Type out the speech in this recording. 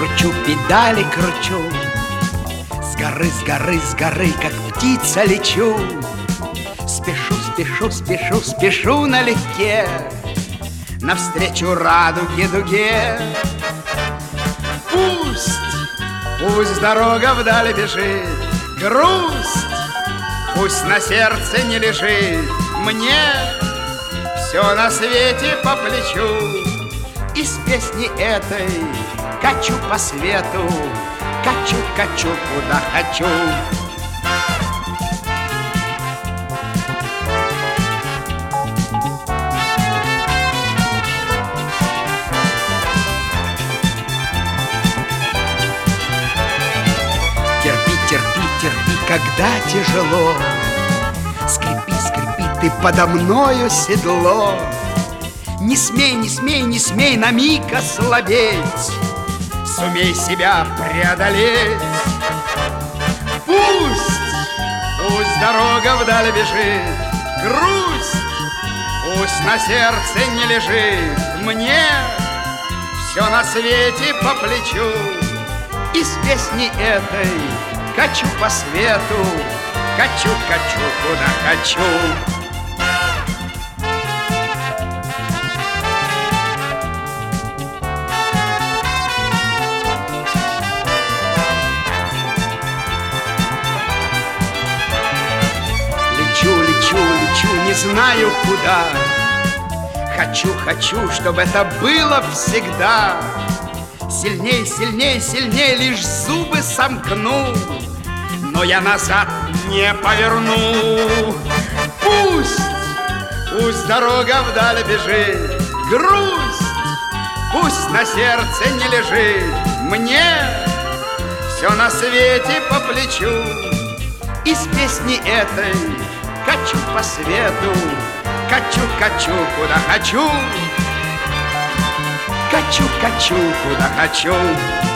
Кручу педали, кручу, с горы, с горы, с горы, как птица лечу. Спешу, спешу, спешу, спешу налегке навстречу радуге дуге. Пусть дорога вдали бежит, грусть пусть на сердце не лежит. Мне все на свете по плечу, и с песни этой качу по свету, качу, качу, куда хочу. Терпи, терпи, терпи, когда тяжело, скрипи, скрипи ты подо мною седло. Не смей, не смей, не смей на миг ослабеть, сумей себя преодолеть. Пусть дорога вдаль бежит, грусть пусть на сердце не лежит. Мне все на свете по плечу, и с песни этой качу по свету, качу, качу, куда хочу. Лечу, лечу, лечу, не знаю куда. Хочу, хочу, чтобы это было всегда. Сильней, сильней, сильней, лишь зубы сомкну, но я назад не поверну. Пусть дорога вдаль бежит, грусть пусть на сердце не лежит. Мне все на свете по плечу, и с песни этой качу по свету, качу, качу, куда хочу. Качу, качу, куда хочу.